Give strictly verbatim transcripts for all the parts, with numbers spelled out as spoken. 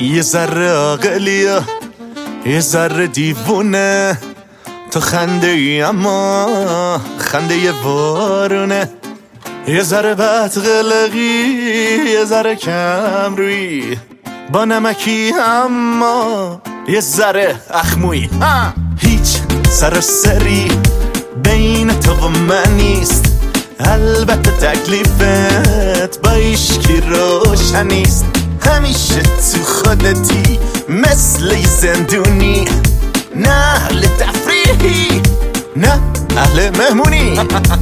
یه ذره عاقلیه یه ذره دیوونه، تو خنده ای اما خنده یه بارونه، یه ذره بدقلقی یه ذره کم روی، با نمکی اما یه ذره اخموی. هیچ سر و سری بین تو و من نیست، البته تکلیفت با ایشکی روشن نیست. همیشه تو خودتی مثل زندونی، نه اهل تفریحی نه اهل مهمونی.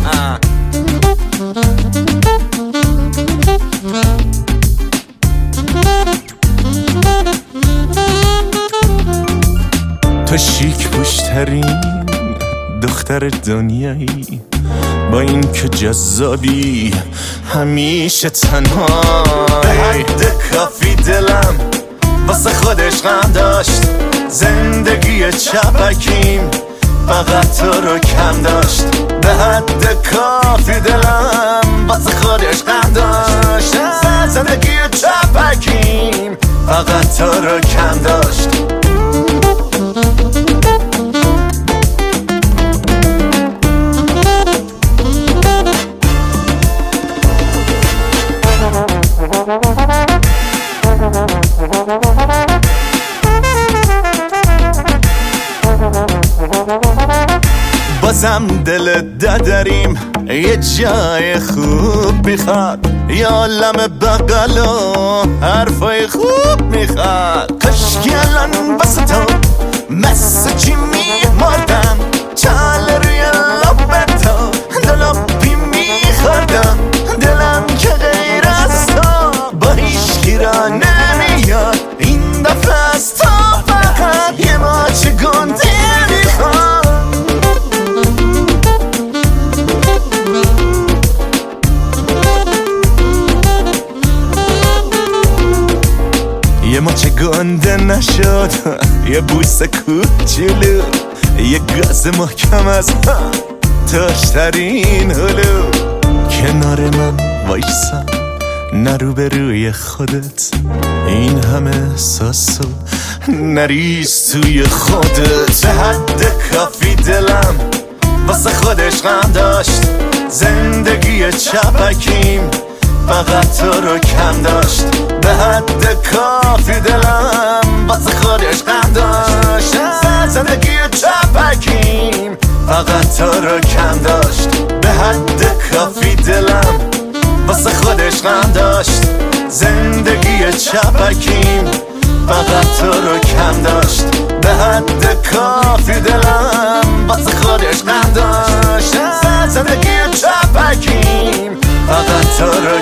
تو شیک پوشترین دختر دنیایی، با این که جذابی همیشه تنها. به حد کافی دلم واسه خودش غم داشت، زندگی چپکیم فقط تو رو کم داشت. به حد کافی دلم واسه خودش غم داشت، زندگی چپکیم فقط تو رو کم داشت. بازم دل دادریم یه جای خوب میخواد، یه عالم بغل و حرفای خوب میخواد. کاشکی الان واسه تو مثل چی میمردم، چال روی لب تو دلوپی میخوردم. دلم که غیر از تو با هیچکی را نمیاد، این دفعه از تو فقط یه ماچ گنده میخواد. یه ماچ گنده نشد، یه بوسه کوچولو، یه گاز محکم از تاشترین هلو. کنار من وایسا نرو به روی خودت، این همه احساسو نریز توی خودت. به حد کافی دلم واسه خودش غم داشت، زندگی چپکیم فقط تو رو کم داشت. به حد کافی دلم واسه خودش غم داشت، زندگی چپکیم فقط تو رو کم داشت. به حد کافی دلم واسه خودش غم داشت، زندگی چپکیم فقط تو رو کم داشت. به حد کافی دلم واسه خودش غم داشت، زندگی چپکیم فقط تو رو